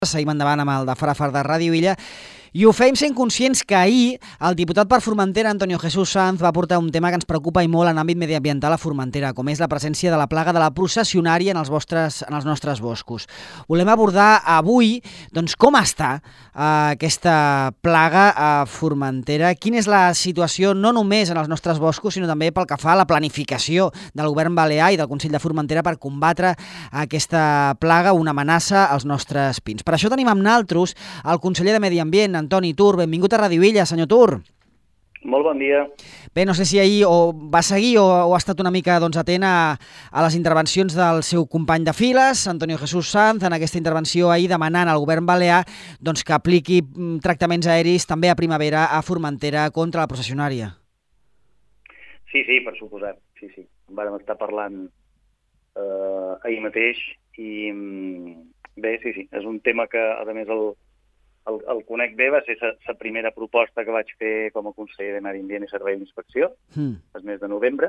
Seguim endavant amb el de Fara de Ràdio Illa i ho fem sent conscients que ahir el diputat per Formentera, Antonio Jesús Sanz, va portar un tema que ens preocupa i molt en l'àmbit mediambiental a Formentera, com és la presència de la plaga de la processionària en els nostres boscos. Volem abordar avui doncs, com està aquesta plaga a Formentera, quina és la situació no només en els nostres boscos, sinó també pel que fa a la planificació del govern balear i del Consell de Formentera per combatre aquesta plaga, una amenaça als nostres pins. Per això tenim amb naltros el conseller de Medi Ambient, Antoni Tur. Benvingut a Ràdio Illa, senyor Tur. Molt bon dia. Bé, no sé si ahir va seguir o ha estat una mica atent a les intervencions del seu company de files, Antonio Jesús Sanz, en aquesta intervenció ahir demanant al govern balear que apliqui tractaments aeris també a primavera a Formentera contra la processionària. Sí, per suposat. Sí. Vàrem estar parlant ahir mateix i bé, sí. És un tema que, a més, el conec bé, va ser la primera proposta que vaig fer com a conseller de Medi Ambient i Servei d'Inspecció, el mes de novembre,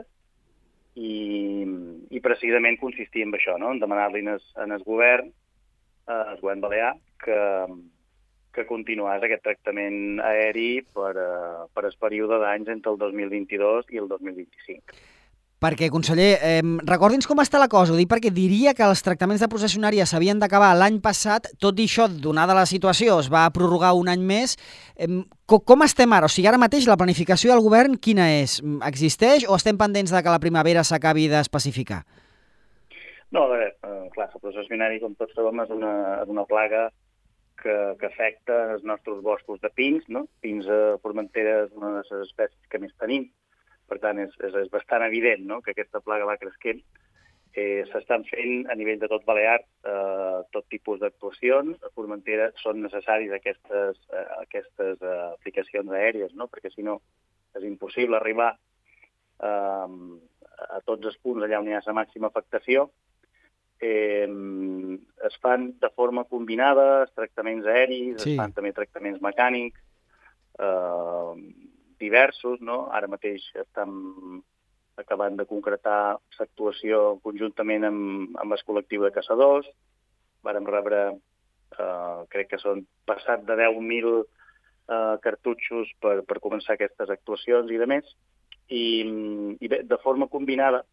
i precisament consistia en això, no? En demanar-li al govern balear, que continués aquest tractament aeri per el període d'anys entre el 2022 i el 2025. Perquè, conseller, recordi'ns com està la cosa. Ho dic perquè diria que els tractaments de processionària s'havien d'acabar l'any passat, tot i això, donada la situació, es va prorrogar un any més. Com estem ara? O sigui, ara mateix la planificació del govern quina és? Existeix o estem pendents de que la primavera s'acabi d'especificar? No, a veure, clar, la processionària, com tots sabem, és una plaga que afecta els nostres boscos de pins, no? Pins a Formentera és una de les espècies que més tenim. Per tant, és bastant evident, no?, que aquesta plaga va creixent. S'estan fent a nivell de tot Balear tot tipus d'actuacions. A Formentera són necessàries aquestes aplicacions aèries, no?, perquè si no és impossible arribar a tots els punts allà on hi ha la màxima afectació. Es fan de forma combinada els tractaments aeris, es fan també tractaments mecànics, diversos, no? Ara mateix estem acabant de concretar l'actuació conjuntament amb el col·lectiu de caçadors. Vàrem rebre, crec que són passat de 10.000 cartutxos per començar aquestes actuacions i demés. I bé, de forma combinada,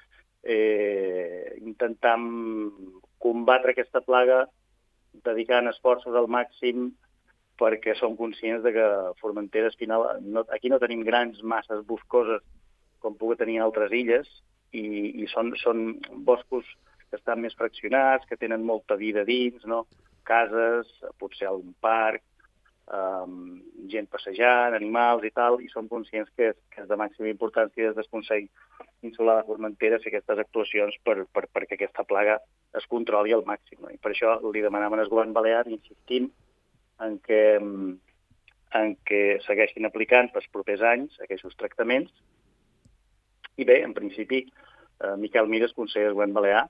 intentam combatre aquesta plaga dedicant esforços al màxim perquè som conscients que a Formentera, al final, aquí no tenim grans masses boscoses com pugui tenir altres illes, i són boscos que estan més fraccionats, que tenen molta vida dins, no? Cases, potser algun parc, gent passejant, animals i tal, i som conscients que és de màxima importància des del Consell Insular de Formentera fer aquestes actuacions perquè aquesta plaga es controli al màxim, no? I per això li demanàvem al govern balear, insistint, en què segueixin aplicant pels propers anys aquests tractaments. I bé, en principi, Miquel Mires, conseller del govern balear,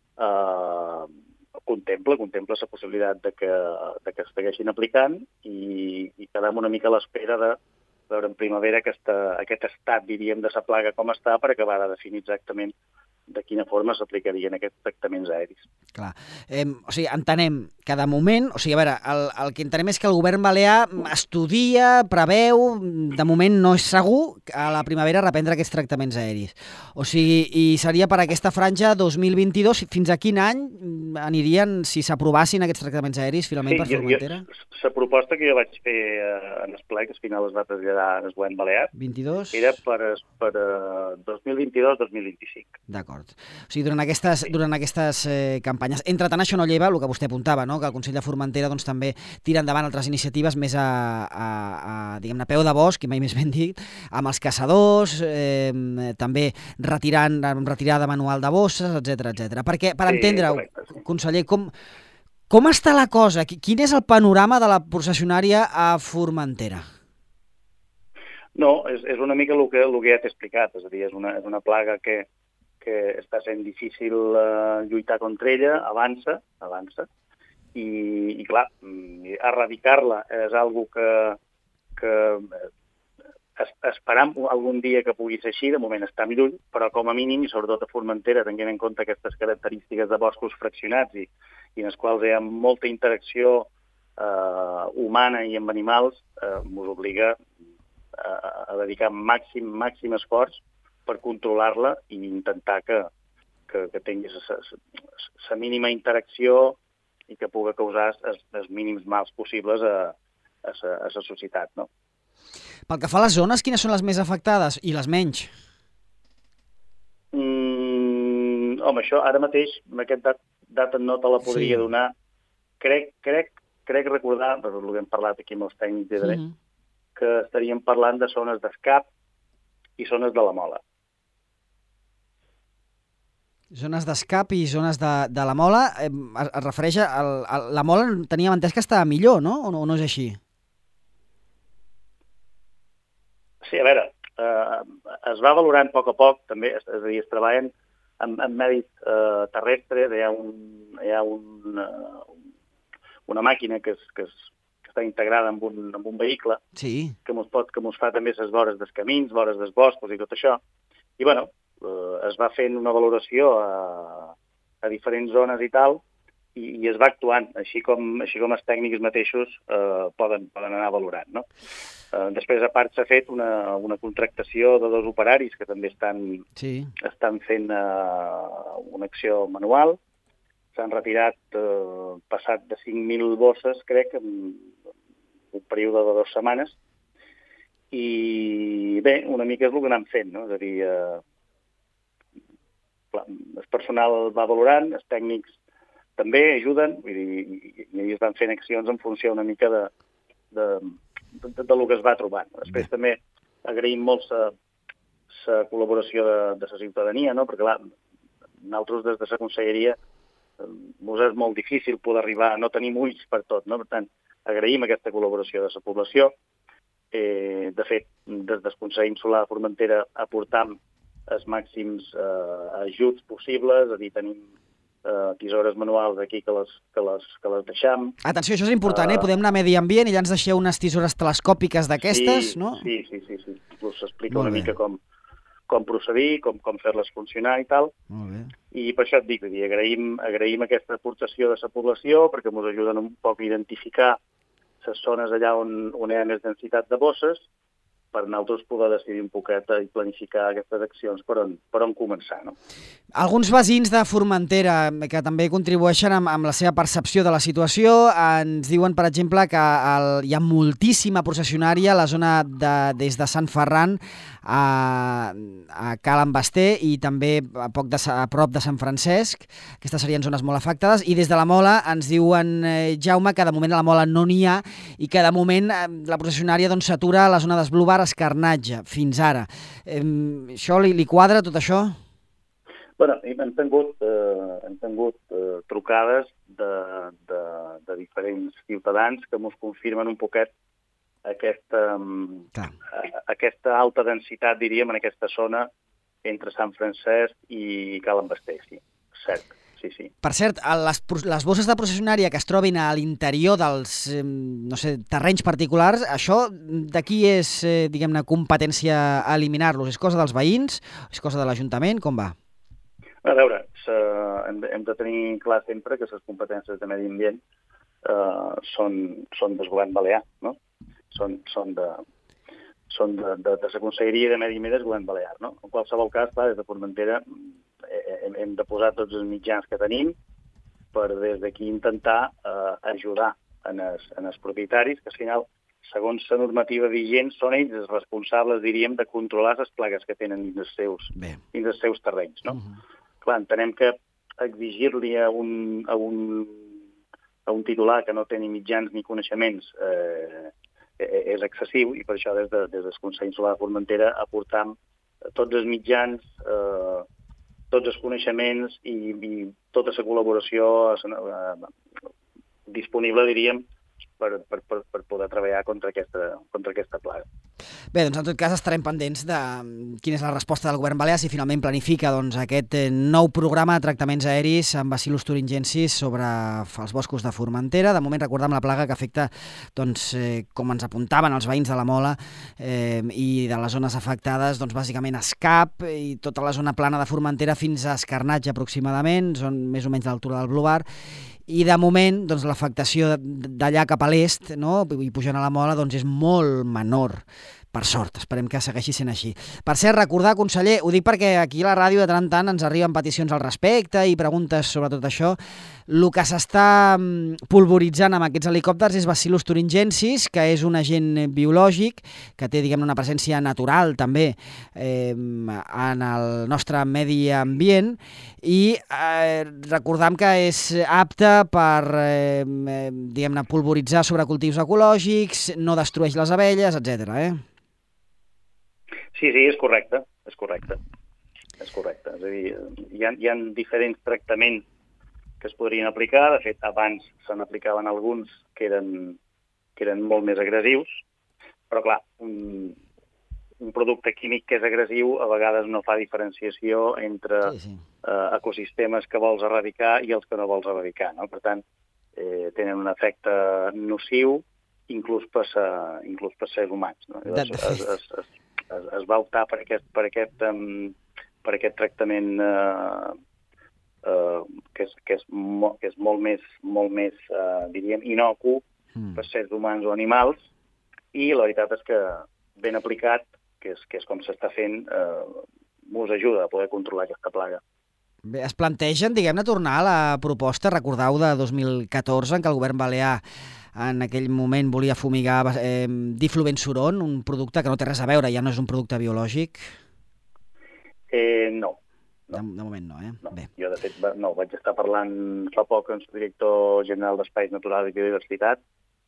contempla la possibilitat de que es segueixin aplicant i quedem una mica a l'espera de veure en primavera aquest estat, diríem, de la plaga com està per acabar de definir exactament de quina forma s'aplicarien aquests tractaments aeris. Clar. O sigui, entenem que de moment, o sigui, a veure, el que entenem és que el govern balear estudia, preveu, de moment no és segur a la primavera reprendre aquests tractaments aeris. O sigui, i seria per aquesta franja 2022, fins a quin any anirien, si s'aprovassin aquests tractaments aeris, finalment per Formentera? La proposta que jo vaig fer en el ple, que al final es va traslladar al govern balear, 22? Era per 2022-2025. D'acord. O sigui, durant aquestes campanyes. Entre tant, això no lleva, el que vostè apuntava, no?, que el Consell de Formentera doncs, també tira endavant altres iniciatives més diguem-ne, peu de bosc, i mai més ben dit, amb els caçadors, també retirada manual de bosses, etc. Perquè, per entendre-ho, conseller, com està la cosa? Quin és el panorama de la processionària a Formentera? No, és una mica el que ja t'he explicat, és a dir, és una plaga que està sent difícil lluitar contra ella, avança, i clar, erradicar-la és algo que esperam algun dia que pugui ser així, de moment estem lluny, però com a mínim, i sobretot a Formentera, tenint en compte aquestes característiques de boscos fraccionats i i en els quals hi ha molta interacció humana i amb animals, ens obliga a dedicar màxim esforç per controlar-la i intentar que tingui la mínima interacció i que pugui causar els mínims mals possibles a la societat, no? Pel que fa a les zones, quines són les més afectades i les menys? Home, això ara mateix, amb aquest data no te la podria donar. Crec recordar, per el que hem parlat aquí amb els tècnics de dret, que estaríem parlant de zones d'escap i zones de la mola. Zones d'escap i zones de la mola, es refereix a la mola, teníem entès que estava millor, no? O no és així? Sí, a veure, es va valorant a poc, també, és a dir, es treballen en medis terrestres, hi ha una màquina que està integrada en un vehicle, sí, que mos fa també les vores dels camins, vores dels boscos i tot això. I, bueno, es va fent una valoració a diferents zones i tal, i es va actuant, així com els tècnics mateixos poden anar valorant, no? Després, a part, s'ha fet una contractació de 2 operaris que també estan fent una acció manual. S'han retirat passat de 5.000 bosses, crec, en un període de 2 setmanes. I bé, una mica és el que anem fent, no? És a dir, el personal va valorant, els tècnics també ajuden, i es van fent accions en funció una mica de lo que es va trobant. Després també agraïm molt la col·laboració de la ciutadania, no? Perquè clar, nosaltres des de la conselleria ens és molt difícil poder arribar, no tenim ulls per tot, no? Per tant, agraïm aquesta col·laboració de la població. De fet, des del Consell Insular de Formentera aportam els màxims ajuts possibles, és a dir, tenim tisores manuals aquí que les deixam. Atenció, això és important, Podem anar a Medi Ambient i ja ens deixeu unes tisores telescòpiques d'aquestes, no? Sí. Us explica una mica com procedir, com fer-les funcionar i tal. Molt bé. I per això et dic, agraïm aquesta aportació de la població perquè ens ajuden un poc a identificar les zones allà on hi ha més densitat de bosses per nosaltres poder decidir un poquet i planificar aquestes accions per on començar, no? Alguns veïns de Formentera que també contribueixen amb la seva percepció de la situació ens diuen, per exemple, que hi ha moltíssima processionària a la zona des de Sant Ferran a Cal Envester i també a prop de Sant Francesc. Aquestes serien zones molt afectades. I des de la Mola ens diuen, Jaume, que de moment a la Mola no n'hi ha i que de moment la processionària s'atura a la zona d'Esblubar, Escarnatge, fins ara. Això li quadra, tot això? Bé, hem tingut trucades de diferents ciutadans que ens confirmen un poquet aquesta alta densitat, diríem, en aquesta zona entre Sant Francesc i Cal Envester, sí, cert. Sí. Per cert, les bosses de processionària que es trobin a l'interior dels terrenys particulars, això de qui és, diguem-ne, competència a eliminar-los? És cosa dels veïns? És cosa de l'Ajuntament? Com va? A veure, hem de tenir clar sempre que les competències de medi ambient són del govern balear, no? Són de la Conselleria de Medi Ambient del govern balear, no? En qualsevol cas, clar, des de Formentera hem de posar tots els mitjans que tenim per des d'aquí intentar ajudar en els propietaris, que al final, segons la normativa vigent, són ells els responsables, diríem, de controlar les plagues que tenen dins els seus terrenys, no? Clar, entenem que exigir-li a un titular que no té ni mitjans ni coneixements és excessiu i per això des del Consell Insular de Formentera aportam tots els mitjans, tots els coneixements i tota la col·laboració disponible, diríem, per poder treballar contra aquesta plaga. Bé, doncs en tot cas estarem pendents de quina és la resposta del govern balear si finalment planifica aquest nou programa de tractaments aeris amb bacillus thuringiensis sobre els boscos de Formentera. De moment recordem la plaga que afecta, com ens apuntaven els veïns de la Mola i de les zones afectades, bàsicament Escap i tota la zona plana de Formentera fins a Escarnatge aproximadament, són més o menys a l'altura del Blubar, i de moment doncs, l'afectació d'allà cap a l'est, no? I pujant a la Mola, doncs és molt menor. Per sort, esperem que segueixi sent així. Per cert, recordar, conseller, ho dic perquè aquí a la ràdio de tant en tant ens arriben peticions al respecte i preguntes sobre tot això. El que s'està polvoritzant amb aquests helicòpters és Bacillus thuringiensis, que és un agent biològic que té, diguem-ne, una presència natural també en el nostre medi ambient i recordam que és apte per diguem-ne, polvoritzar sobre cultius ecològics, no destrueix les abelles, etc. Sí, és correcte, és correcte. És correcte. És a dir, hi ha diferents tractaments que es podrien aplicar. De fet, abans se n'aplicaven alguns que eren molt més agressius, però clar, un producte químic que és agressiu a vegades no fa diferenciació entre ecosistemes que vols erradicar i els que no vols erradicar, no? Per tant, tenen un efecte nociu inclús per sers humans, no? Es va optar per aquest tractament que és molt més diríem, inocu per sers humans o animals, i la veritat és que ben aplicat, que és com s'està fent, us ajuda a poder controlar aquesta plaga. Bé, es plantegen, diguem-ne, tornar a la proposta, recordeu, de 2014, en què el govern balear en aquell moment volia fumigar diflubenzuron, un producte que no té res a veure, ja no és un producte biològic? No. De moment no, No. Bé. Jo, de fet, vaig estar parlant fa poc amb el director general d'Espais Naturals i Biodiversitat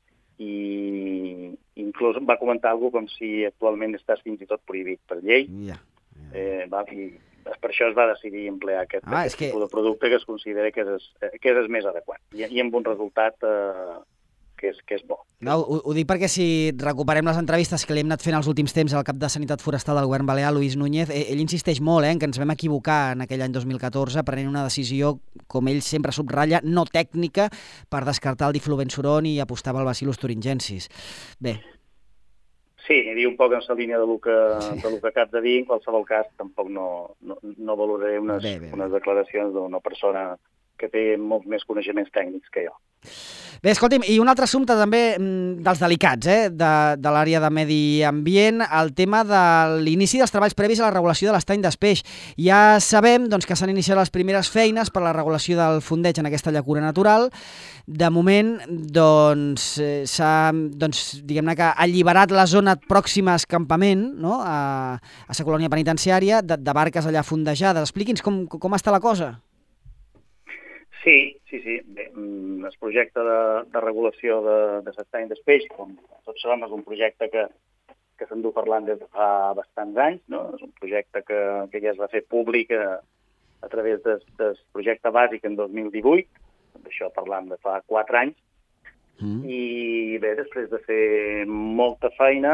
i inclús va comentar alguna cosa com si actualment estàs fins i tot prohibit per llei. I per això es va decidir emplear aquest tipus de producte que es considera que és més adequat i amb un resultat que és bo. No, ho dic perquè si recuperem les entrevistes que li hem anat fent els últims temps al cap de Sanitat Forestal del govern balear, Luis Núñez, ell insisteix molt en que ens vam equivocar en aquell any 2014 prenent una decisió, com ell sempre subratlla, no tècnica, per descartar el diflubenzuron i apostar pel Bacillus thuringiensis. Bé. Sí, diu un poc en la línia del que acabes de dir. En qualsevol cas, tampoc no valoraré unes declaracions d'una persona que té molts més coneixements tècnics que jo. Bé, escolti'm, i un altre assumpte també dels delicats, de l'àrea de medi ambient, el tema de l'inici dels treballs previs a la regulació de l'estany d'Espeix. Ja sabem que s'han iniciat les primeres feines per a la regulació del fondeig en aquesta llacuna natural. De moment, s'ha, diguem-ne que alliberat la zona pròxima a escampament, no? a la colònia penitenciària, de barques allà fondejades. Expliqui'ns com està la cosa. Sí. Bé, el projecte de regulació de l'estany d'Espeix, com tots sabem, és un projecte que se'n du parlant des de fa bastants anys, no? És un projecte que ja es va fer públic a través del projecte bàsic en 2018, d'això parlant de fa 4 anys, i bé, després de fer molta feina,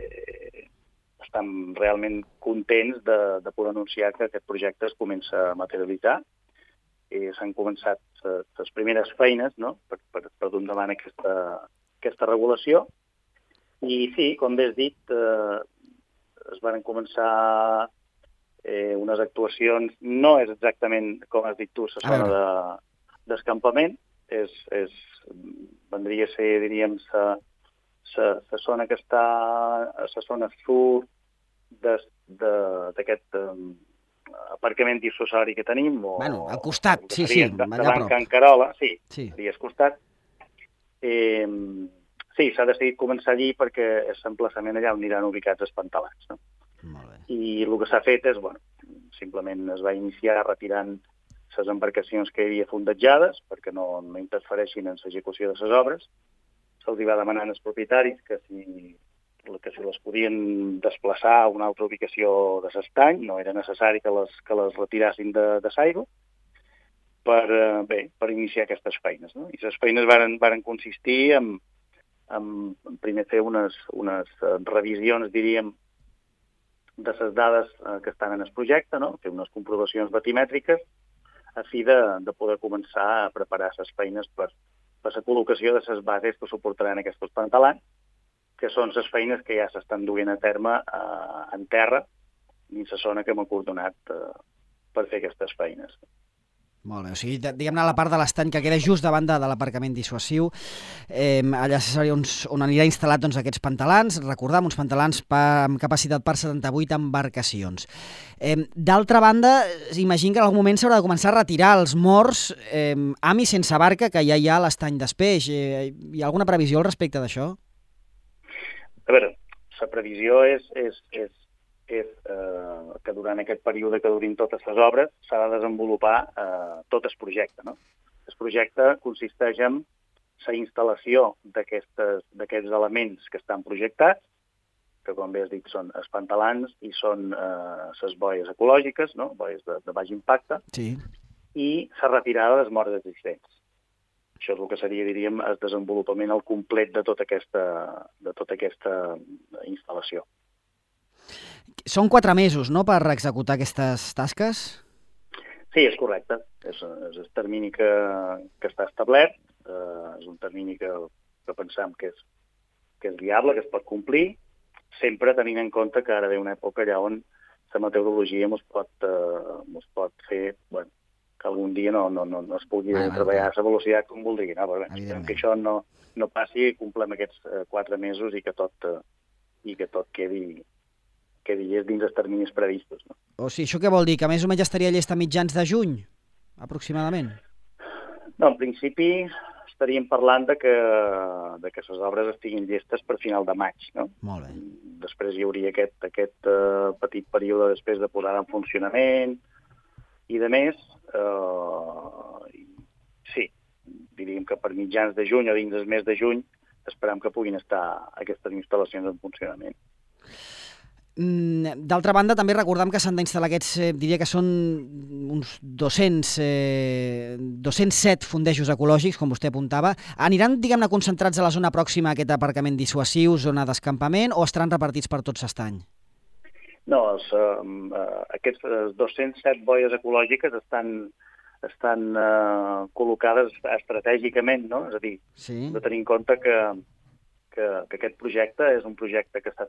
estem realment contents de poder anunciar que aquest projecte es comença a materialitzar. S'han començat les primeres feines, no? per dur endavant aquesta regulació. I sí, com bé has dit, es van començar unes actuacions, no és exactament, com has dit tu, la zona d'escampament, vendria a ser, diríem, la zona que està a la zona sud d'aquest aparcament dissuasori que tenim. Al costat, sí, allà prop. Can Carola, sí, al costat. Sí, s'ha decidit començar allí perquè és l'emplaçament allà on aniran ubicats els pantalans. No? Molt bé. I el que s'ha fet és, simplement es va iniciar retirant les embarcacions que hi havia fondejades perquè no interfereixin en l'execució de les obres. Se'ls va demanar als propietaris que si les podien desplaçar a una altra ubicació de l'estany, no era necessari que les retirassin de l'aigua, per iniciar aquestes feines. No? I les feines varen consistir en primer fer unes revisions, diríem, de les dades que estan en el projecte, no? Fer unes comprovacions batimètriques a fi de poder començar a preparar les feines per la col·locació de les bases que suportaran aquests pantalans, que són les feines que ja s'estan duent a terme en terra dins la zona que hem acordonat per fer aquestes feines. Molt bé, o sigui, diguem-ne la part de l'estany que queda just davant de l'aparcament dissuasiu, allà seria on anirà instal·lat doncs, aquests pantalans, recordem, uns pantalans amb capacitat per 78 embarcacions. D'altra banda, imagino que en algun moment s'haurà de començar a retirar els morts amb i sense barca que ja hi ha a l'estany d'Espeix. Hi ha alguna previsió al respecte d'això? A veure, la previsió és que durant aquest període que durin totes les obres s'ha de desenvolupar tot el projecte. No? El projecte consisteix en la instal·lació d'aquests elements que estan projectats, que com bé has dit són els pantalans i són les boies ecològiques, no? Boies de baix impacte, sí. I la retirada dels morts existents. Això és el que seria, diríem, el desenvolupament al complet de tota aquesta instal·lació. Són 4 mesos, no?, per executar aquestes tasques? Sí, és correcte. És el termini que està establert. És un termini que pensem que és viable, que es pot complir, sempre tenint en compte que ara ve una època allà on la meteorologia ens pot fer que algun dia no es pugui treballar a la velocitat com voldria. No? Esperem que això no passi, complem aquests 4 mesos i que tot quedi dins els terminis previstos. No? O sigui, això què vol dir? Que més o menys estaria llest a mitjans de juny, aproximadament? No, en principi estaríem parlant de que les obres estiguin llestes per final de maig. No? Molt bé. Després hi hauria aquest petit període després de posar en funcionament i de més. Sí, diríem que per mitjans de juny o dins del mes de juny esperem que puguin estar aquestes instal·lacions en funcionament. D'altra banda, també recordem que s'han d'instal·lar aquests, diria que són uns 207 fondejos ecològics, com vostè apuntava. Aniran, diguem-ne, concentrats a la zona pròxima a aquest aparcament dissuasiu, zona d'escampament, o estaran repartits per tot l'estany? No, aquests 207 boies ecològiques estan col·locades estratègicament, no? És a dir, hem de tenir en compte que aquest projecte és un projecte que s'ha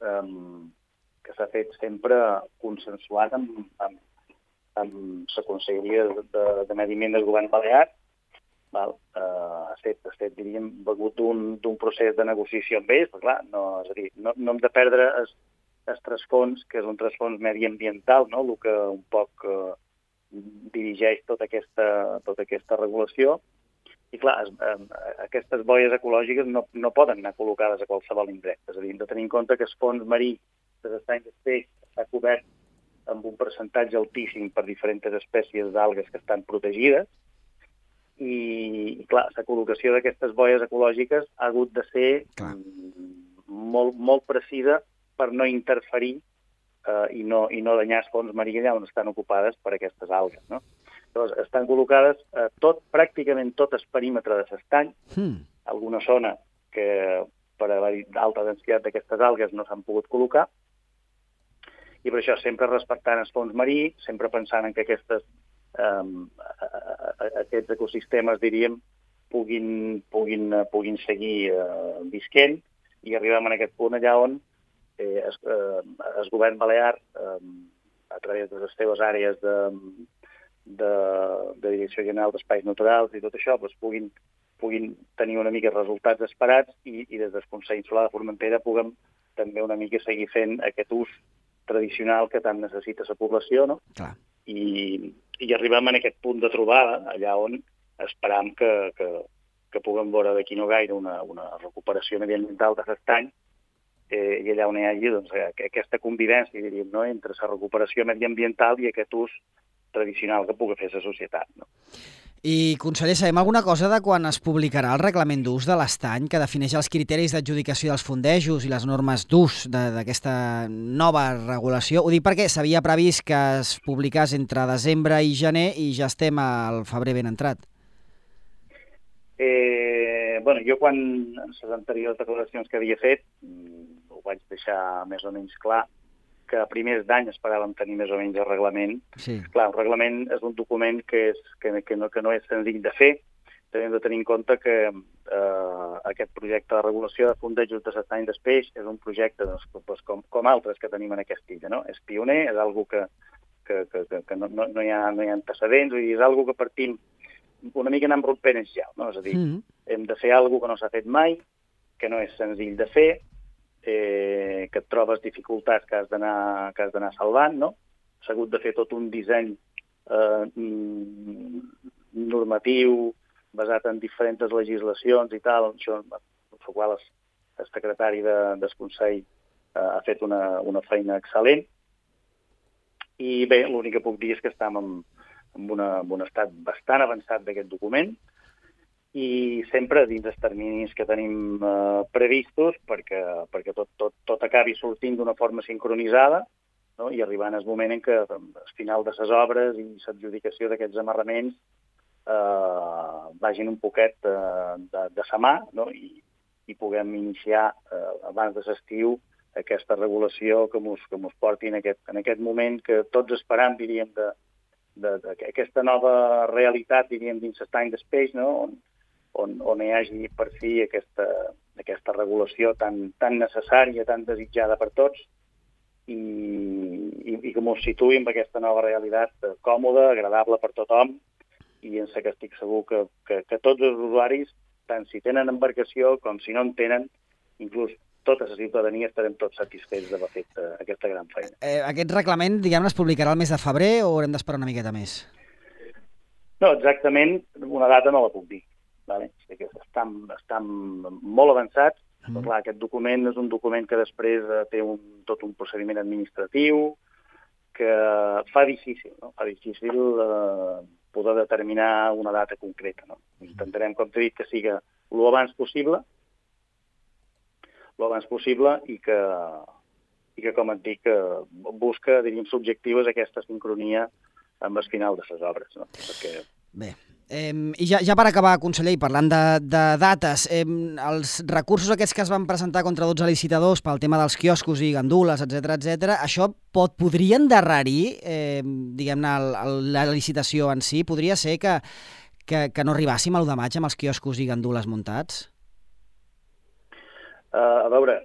fet sempre consensuat amb la Conselleria de Medi Ambient del Govern Balear. Ha fet, diríem, begut d'un procés de negociació amb ells, però clar, no hem de perdre el trasfons, que és un trasfons mediambiental, no? El que un poc dirigeix tota aquesta regulació. I clar, aquestes boies ecològiques no poden anar col·locades a qualsevol indret. És a dir, hem de tenir en compte que el fons marí de l'estany d'Espeix està cobert amb un percentatge altíssim per diferents espècies d'algues que estan protegides i clar, la col·locació d'aquestes boies ecològiques ha hagut de ser molt, molt precisa per no interferir i no danyar el fons marí allà on estan ocupades per aquestes algues, no? Llavors, estan col·locades pràcticament tot el perímetre de l'estany, alguna zona que per haver alta densitat d'aquestes algues no s'han pogut col·locar, i per això sempre respectant el fons marí, sempre pensant en que aquests ecosistemes, diríem, puguin seguir visquent, i arribem en aquest punt allà on el govern balear, a través de les seves àrees de Direcció General d'Espais Naturals i tot això, puguin tenir una mica resultats esperats i des del Consell Insular de Formentera puguem també una mica seguir fent aquest ús tradicional que tant necessita la població, no? Clar. I arribem en aquest punt de trobada, allà on esperam que puguem veure d'aquí no gaire una recuperació mediambiental de l'estany i allà on hi hagi aquesta convivència, diríem, no? Entre la recuperació mediambiental i aquest ús tradicional que pugui fer la societat, no? I, conseller, sabem alguna cosa de quan es publicarà el reglament d'ús de l'estany que defineix els criteris d'adjudicació dels fondejos i les normes d'ús d'aquesta nova regulació? Ho dic perquè s'havia previst que es publicés entre desembre i gener i ja estem al febrer ben entrat. Jo quan en les anteriors declaracions que havia fet ho vaig deixar més o menys clar que a primers d'any esperàvem tenir més o menys el reglament. Sí. Clar, el reglament és un document que no és senzill de fer. També hem de tenir en compte que aquest projecte de regulació de fondejos de l'estany d'Espeix és un projecte com altres que tenim en aquesta illa, no? És pioner, és algo que que no hi ha antecedents, vull dir, és una que partim una mica anant rompent el gel, no? És a dir, hem de fer alguna que no s'ha fet mai, que no és senzill de fer, que et trobes dificultats que has d'anar salvant, no? S'ha hagut de fer tot un disseny normatiu basat en diferents legislacions i tal, això, per la qual el secretari del Consell ha fet una feina excel·lent. I bé, l'únic que puc dir és que estem en un estat bastant avançat d'aquest document i sempre dins els terminis que tenim previstos perquè tot acabi sortint d'una forma sincronitzada, no? I arribant al moment en què al final de les obres i l'adjudicació d'aquests amarraments vagin un poquet de sa mà, no? I puguem iniciar abans de l'estiu aquesta regulació que mos porti en aquest moment que tots esperam, diríem, d'aquesta nova realitat, diríem, dins l'estany d'espeix, no? On hi hagi per fi aquesta regulació tan necessària, tan desitjada per tots i que ens situï en aquesta nova realitat còmoda, agradable per tothom i en la que estic segur que tots els usuaris, tant si tenen embarcació com si no en tenen, inclús tota la ciutadania estarem tots satisfets d'haver fet aquesta gran feina. Aquest reglament, diguem-ne, es publicarà el mes de febrer o haurem d'esperar una miqueta més? No, exactament, una data no la puc dir. Vale? Estan molt avançats, però clar, aquest document és un document que després té tot un procediment administratiu que fa difícil, no? Fa difícil poder determinar una data concreta. No? Intentarem, com t'he dit, que siga el abans possible i que com et dic, busca, diríem, l'objectiu és aquesta sincronia amb el final de les obres. No? Perquè... Bé, i ja per acabar, conseller, i parlant de dates, els recursos aquests que es van presentar contra 12 licitadors pel tema dels quioscos i gandules, etc., això podria endarrerir, diguem-ne, la licitació en si? Podria ser que no arribàssim a l'1 de maig amb els quioscos i gandules muntats? A veure,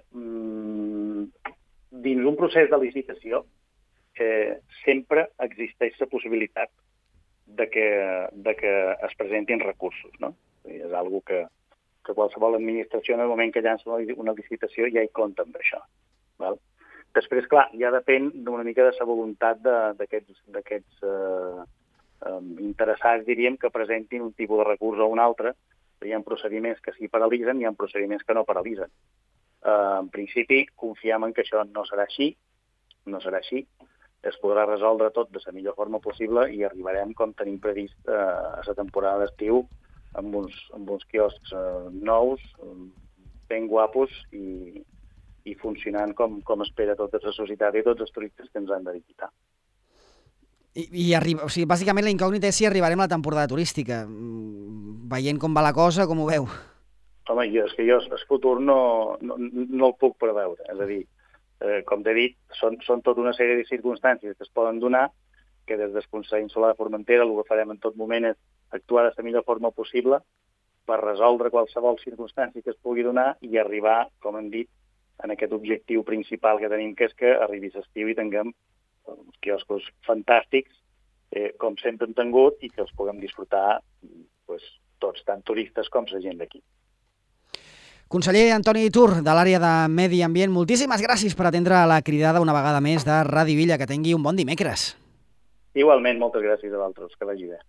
dins un procés de licitació sempre existeix la possibilitat de que es presentin recursos, no? És una que qualsevol administració en el moment que llança una licitació ja hi compta amb això. Val? Després, clar, ja depèn d'una mica de la voluntat d'aquests interessats, diríem, que presentin un tipus de recurs o un altre. Hi ha procediments que sí paralitzen i hi ha procediments que no paralitzen. En principi, confiem en que això no serà així, es podrà resoldre tot de la millor forma possible i arribarem, com tenim previst, a la temporada d'estiu amb uns quioscs nous, ben guapos i funcionant com espera tota la societat i tots els turistes que ens han de visitar. O sigui, bàsicament la incògnita és si arribarem a la temporada turística. Veient com va la cosa, com ho veu? Home, és que jo el futur no el puc preveure. És a dir, com t'he dit, són tota una sèrie de circumstàncies que es poden donar, que des del Consell Insular de Formentera el que farem en tot moment és actuar de la millor forma possible per resoldre qualsevol circumstància que es pugui donar i arribar, com hem dit, en aquest objectiu principal que tenim, que és que arribi l'estiu i tinguem uns quioscos fantàstics, com sempre hem tingut, i que els puguem disfrutar tots, tant turistes com la gent d'aquí. Conseller Antoni Itur, de l'àrea de Medi Ambient, moltíssimes gràcies per atendre la cridada una vegada més de Ràdio Illa. Que tingui un bon dimecres. Igualment, moltes gràcies a vosaltres, que vagi bé.